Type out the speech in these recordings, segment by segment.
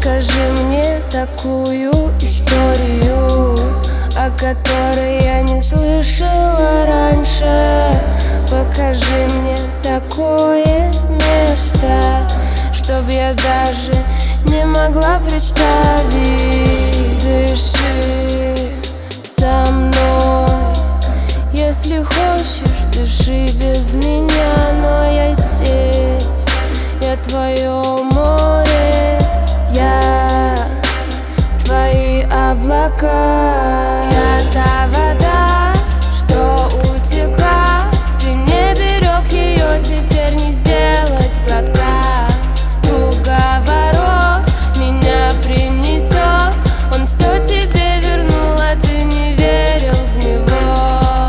Расскажи мне такую историю, о которой я не слышала раньше. Покажи мне такое место, чтоб я даже не могла представить. Дыши со мной, если хочешь, дыши без меня. Но я здесь, я твое море, я твои облака. Я та вода, что утекла, ты не берег ее, теперь не сделать глотка. Круговорот меня принесет, он все тебе вернул, а ты не верил в него.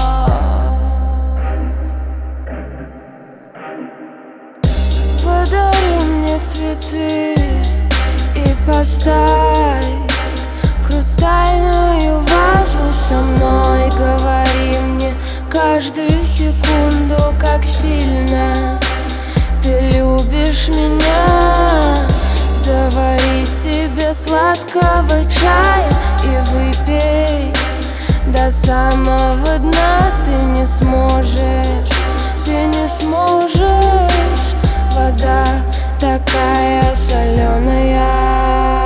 Подари мне цветы и поставь хрустальную вазу со мной. Говори мне каждую секунду, как сильно ты любишь меня. Завари себе сладкого чая и выпей до самого дна. Ты не сможешь, ты не сможешь. Вода такая соленая.